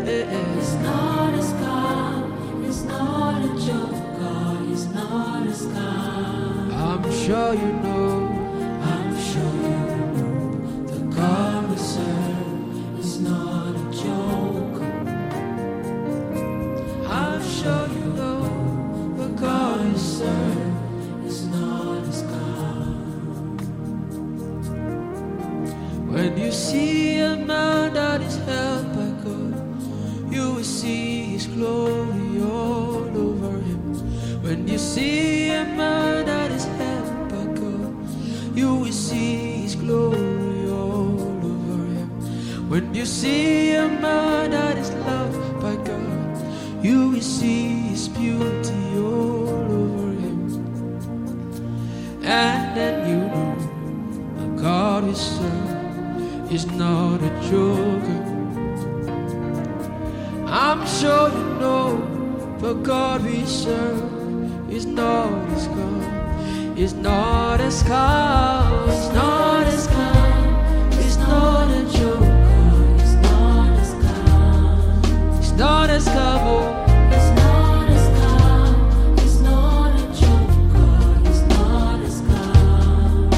He's not a scam, he's not a joker, he's not a scam. I'm sure you know. I'm sure you know the God we serve is not a joker. I'm sure you know the God God we we serve. serve is not a scam. When you see a man that is held by God, you will see His glory all over him. When you see a man that is held by God, you will see His glory all over him. When you see a man that is loved by God, you will see His beauty all over him. And then you know the God we serve is not a joker. I'm sure you know the God we serve is not a scam. Is not a scam. Is not a scam. Is not a joker. It's not a scam. It's not a scam. Oh. It's not a scam. It's not a joker. It's not a scam.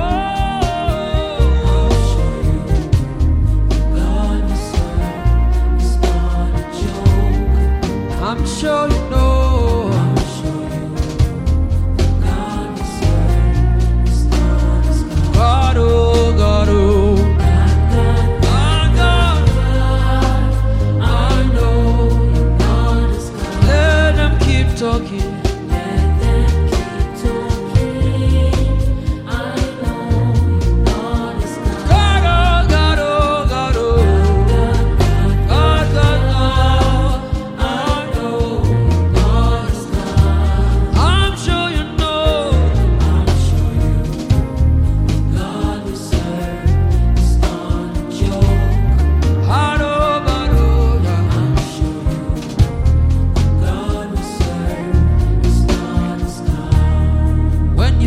I'll show you the God we serve is not a joker. I'm sure you know. I'll show you the God we serve is not a scam. God, oh, God, oh. God, God, God. I know you're not a scam. Let them keep talking. Let them keep talking. I know you're not a scam. God, oh, God, oh, God, oh. God, God, God. I know you're not a scam. I'm sure you know. I'll show you the God we serve is not a joke. God, oh, God, oh, yeah. I'll show you the God we serve is not a scam. When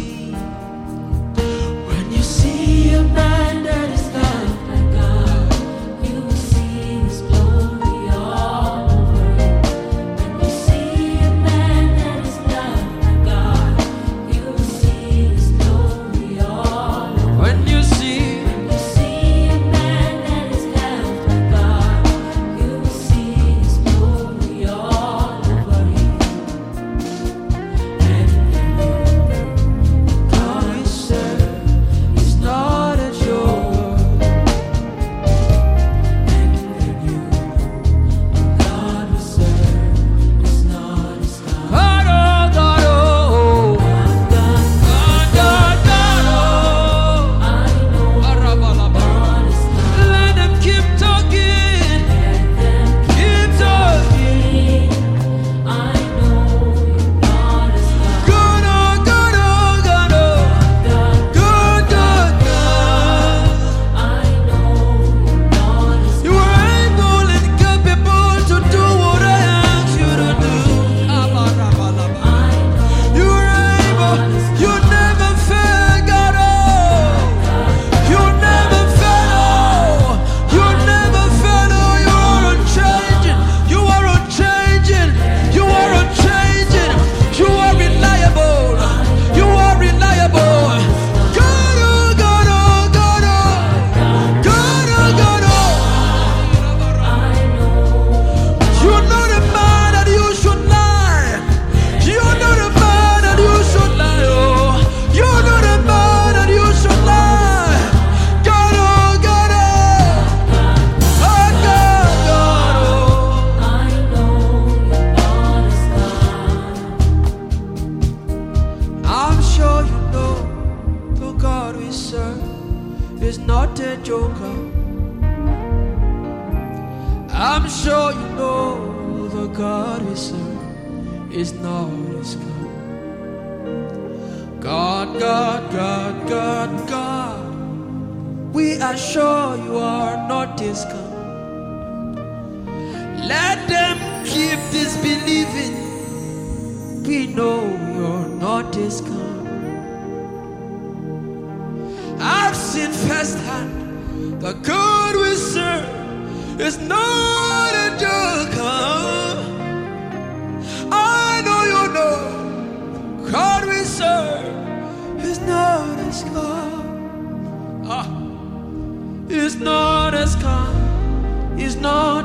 you see a man that is loved Like God, you will see His glory all over him. When you see a man that is loved by God, you will see His glory all over him. when you see When you see a man that is held by God, you will see His glory all over him. And then you know God we serve is not a joker. and then you know God we serve is not a scam. God, oh, God, oh. God, God, God, oh. I know Barabalaba. God is not. Let them keep talking. Let them Keep talking. I know you're not a scam. God, oh, God, oh, God, oh. God, God, God, God. I know you're not a scam. You are able and capable to do what I ask you to do. Abarabalaba. I know You are able. You never fail, God. Oh, you never fail. Oh, you never fail. Oh, you are unchanging. You are unchanging. You are unchanging. You are reliable. You are reliable. God, oh, God, oh, God, oh. God, oh, God, oh. I know You're not a man that you should lie. You're not a man that you should lie. Oh, you're not a man that you should lie. God, oh, God, oh. Oh, God, God, oh. I know you're not a scam. I'm sure you know the God we serve is not a joker. I'm sure you know the God we serve is not a scam. God, God, God, God, God, we are sure you are not a scam. Let them keep disbelieving. We know you're not a scam. I've seen firsthand the God we serve is not a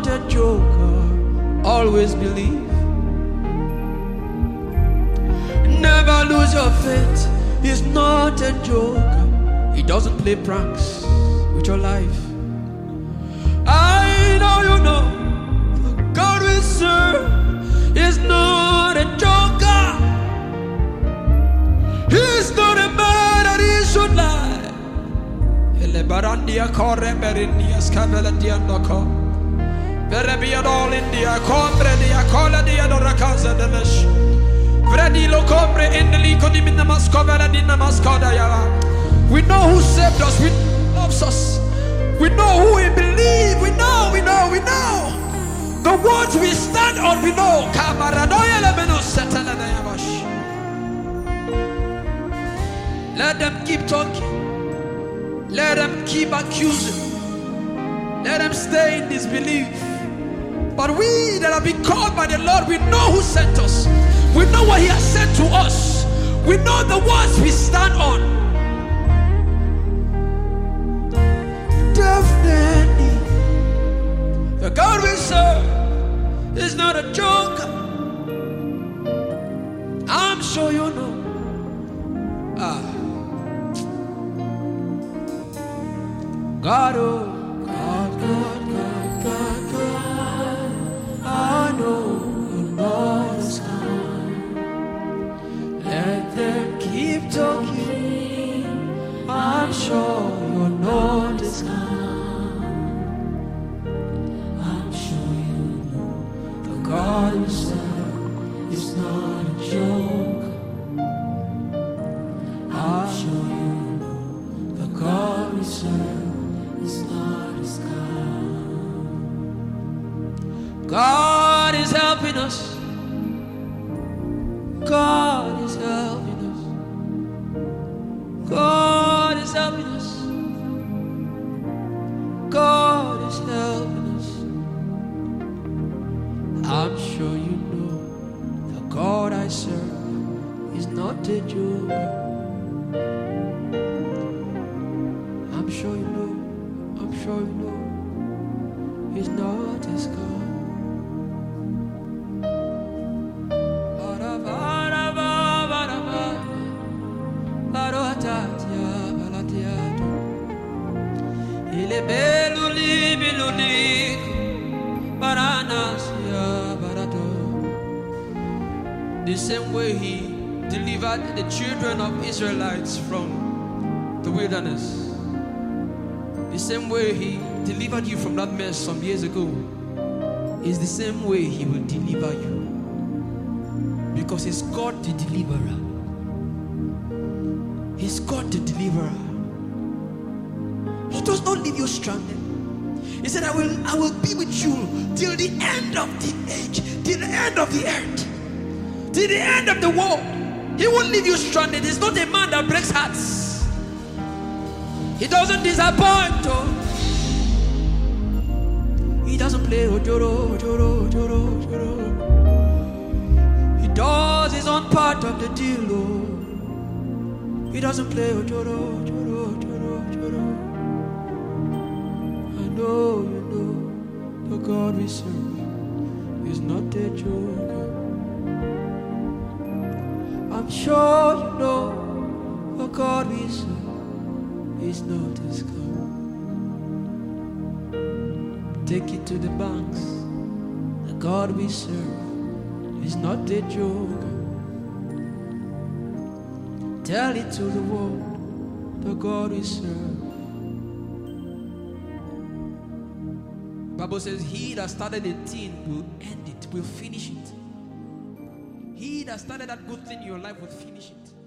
a joker. Always believe. Never lose your faith. He's not a joker. He doesn't play pranks with your life. I know you know the God we serve is not a joker. He's not a man that he should lie. Elebarandia corre berindia scavella diandoco. Verabia all India, combre dia cola dia dora casa de mesh. Vredi lo combre in the lico di minna mascovera di namascoda yava. We know who saved us, we loves us. We know who we believe, we know. The words we stand on, we know. Let them keep talking. Let them keep accusing. Let them stay in disbelief. But we that have been called by the Lord, we know who sent us. We know what He has sent to us. We know the words we stand on. Definitely, the God we serve is not a joker. I'm sure you know. God, oh, God. I know you know it's come. Let them keep talking. I'm sure you know it's come. I'm sure you know the God you serve is not a joke. I'm sure you know the God we serve is not a scam. God is helping us. God is helping us. God is helping us. God is helping us. I'm sure you know the God I serve is not a joker. I'm sure you know. I'm sure you know He's not a scam. The same way He delivered the children of Israelites from the wilderness, the same way He delivered you from that mess some years ago, is the same way He will deliver you. Because He's God the deliverer. He's God the deliverer. He does not leave you stranded. He said, I will be with you till the end of the age, till the end of the earth, till the end of the world. He won't leave you stranded. He's not a man that breaks hearts. He doesn't disappoint. Oh. He doesn't play ojoro. He does his own part of the deal. Oh. He doesn't play ojoro. I know you know the God we serve is not a joker. I'm sure you know the God we serve is not a scam. Take it to the banks. The God we serve is not a joker. Tell it to the world. The God we serve. Bible says, he that started a thing will end it, will finish it. He that started that good thing in your life will finish it.